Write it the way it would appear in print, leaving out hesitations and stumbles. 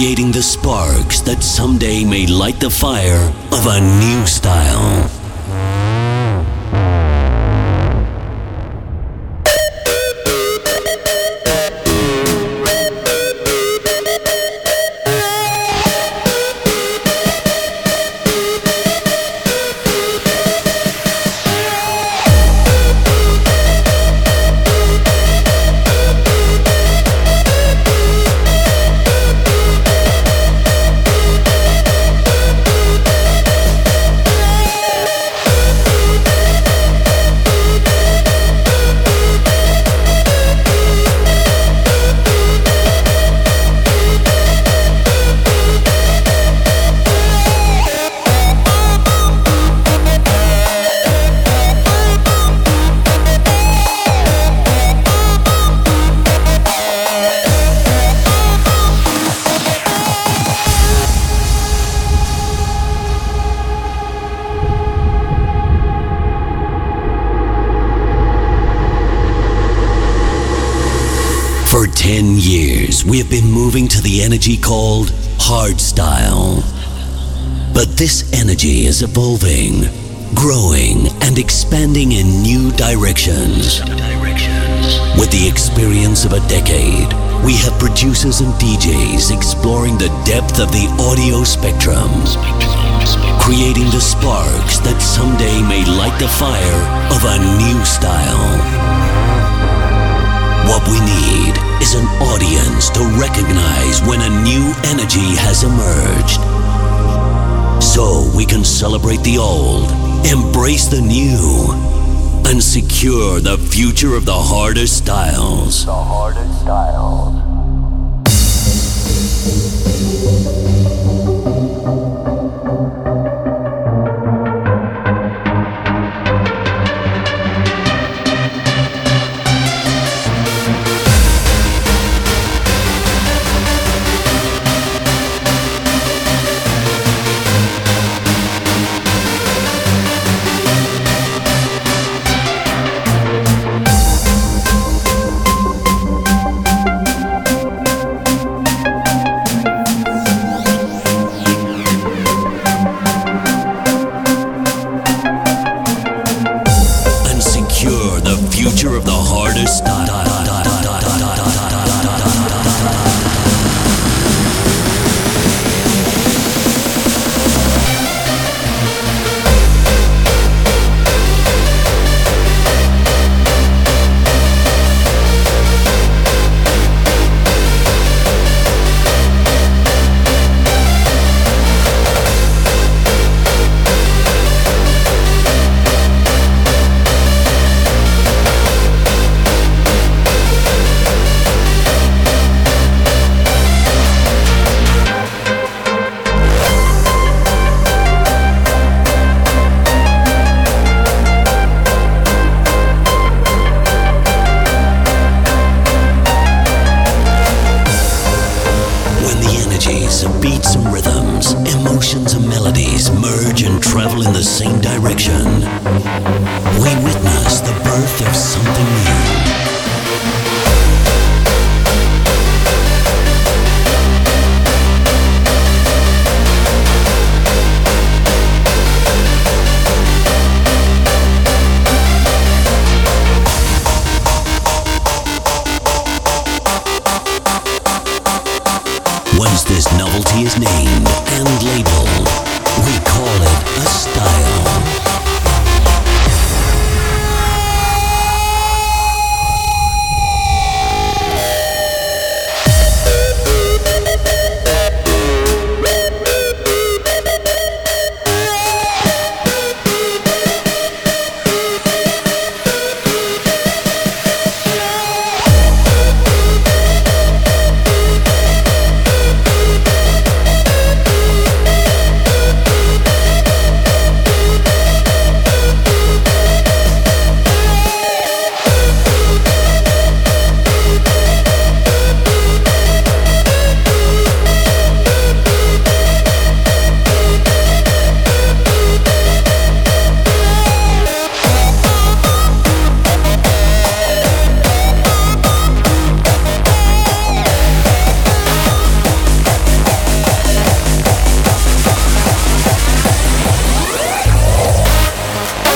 creating the sparks that someday may light the fire of a new style. For 10 years, we have been moving to the energy called hardstyle. But this energy is evolving, growing, and expanding in new directions. With the experience of a decade, we have producers and DJs exploring the depth of the audio spectrum, creating the sparks that someday may light the fire of a new style. What we need is an audience to recognize when a new energy has emerged. So we can celebrate the old, embrace the new, and secure the future of the harder styles. Beats and rhythms, emotions and melodies merge and travel in the same direction. We witness the birth of something new. Once this novelty is named and labeled, we call it a style.